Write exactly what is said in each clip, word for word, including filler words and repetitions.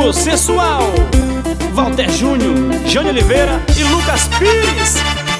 Processual, Walter Júnior, Jane Oliveira e Lucas Pires.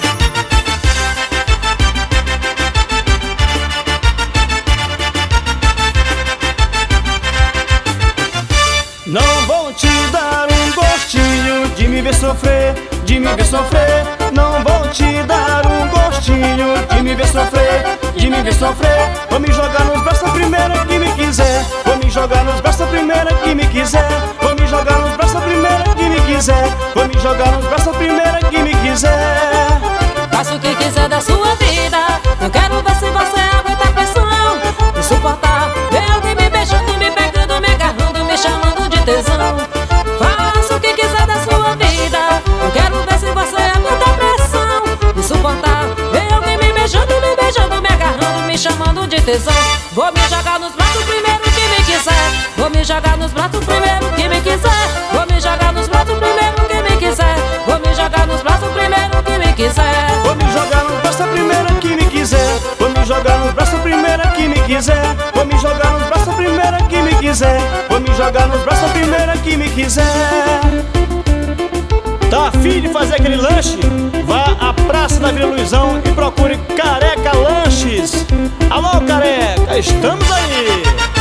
Não vou te dar um gostinho de me ver sofrer, de me ver sofrer. Não vou te dar um gostinho de me ver sofrer, de me ver sofrer. Vou me jogar nos braços a primeira que me quiser. Vou me jogar nos braços a primeira que me quiser. Vou me jogar nos braços a primeira que me quiser. Vou me jogar nos braços a primeira que me quiser. Faça o que quiser da sua vida. Eu quero ver se você aguenta a pressão e suportar ver alguém me beijando, me pegando, me agarrando, me chamando de tesão. Faça o que quiser da sua vida. Eu quero ver se você aguenta a pressão e suportar ver alguém me beijando, me beijando, me agarrando, me chamando de tesão. Vou me jogar nos braços primeiro que me quiser. Vou me jogar nos braços primeiro que me quiser. Vou me jogar nos braços primeiro que me quiser. Vou me jogar nos braços primeiro que me quiser. Vou me jogar nos braços a primeira que me quiser. Vou me jogar nos braços a primeira que me quiser. Vou me jogar nos braços a primeira que me quiser. Vou me jogar nos braços a primeira que me quiser. Tá afim de fazer aquele lanche? Vá à Praça da Vila Luizão e procure Careca Lanches. Alô, Careca, estamos aí!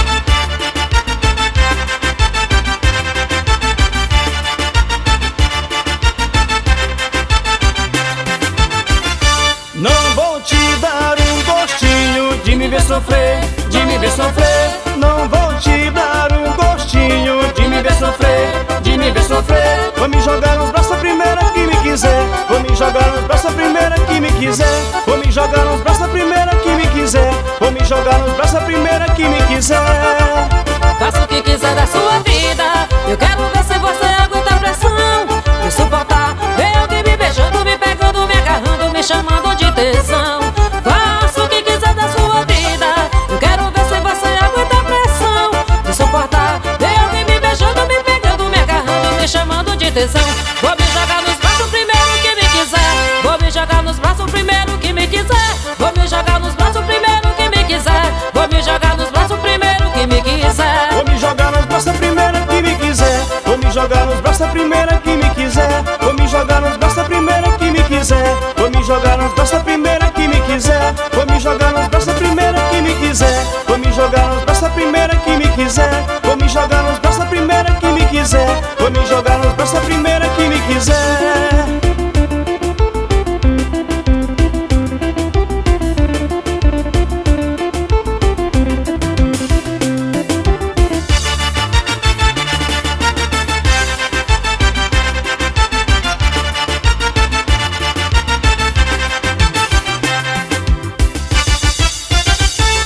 Não vou te dar um gostinho de me ver sofrer, de me ver sofrer. Não vou te dar um gostinho de me ver sofrer, de me ver sofrer. Vou me jogar nos braços a primeira que me quiser. Vou me jogar nos braços a primeira que me quiser. Vou me jogar nos braços a primeira que me quiser. Vou me jogar nos braços a primeira que me quiser. Faça o que quiser da sua vida. Eu quero ver se você aguenta a pressão e suportar ver alguém me beijando, me pegando, me agarrando, me chamando de tesão. Faça o que quiser da sua vida. Eu quero ver se você aguenta a pressão e suportar ver alguém me beijando, me pegando, me agarrando, me chamando de tesão. Vou me jogar nos braços primeiro que me quiser. Vou me jogar nos braços primeiro que me quiser. Vou me jogar nos braços primeiro que me quiser. Vou me jogar nos braços primeiro que me quiser. Vou me jogar nos braços a primeira que me quiser. Vou me jogar nos braços a primeira que me quiser. Vou me jogar nos braços a primeira que me quiser. Vou me jogar nos braços a primeira que me quiser. Vou me jogar nos braços